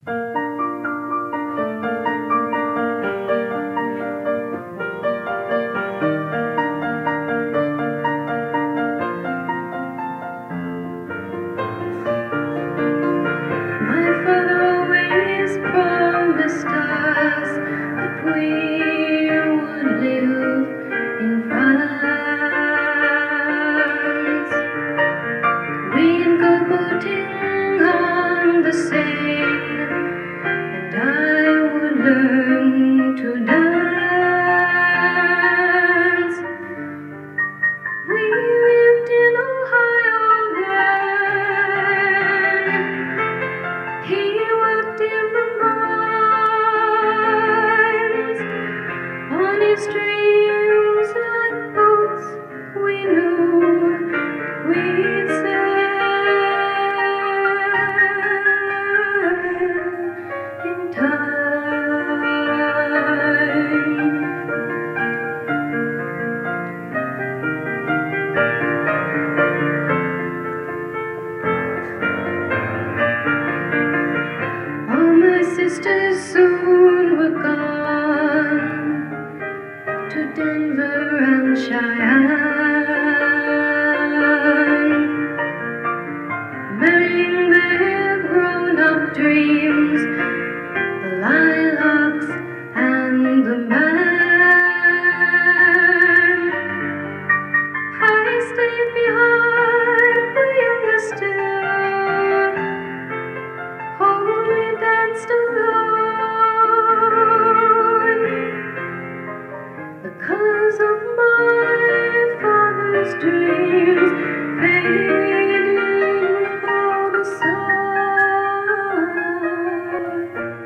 sisters soon were gone to Denver and Cheyenne, marrying their grown-up dreams, the lilacs and the man. I stayed behind, the youngest still, only danced alone. The colors of my father's dreams faded without a sign.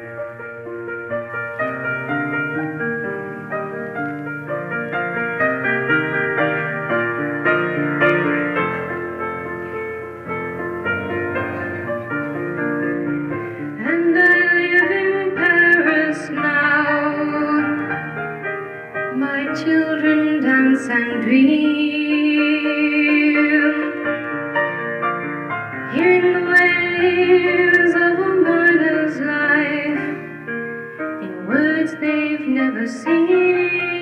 And I live in Paris now. My children dance and dream, hearing the waves of a miner's life in words they've never seen.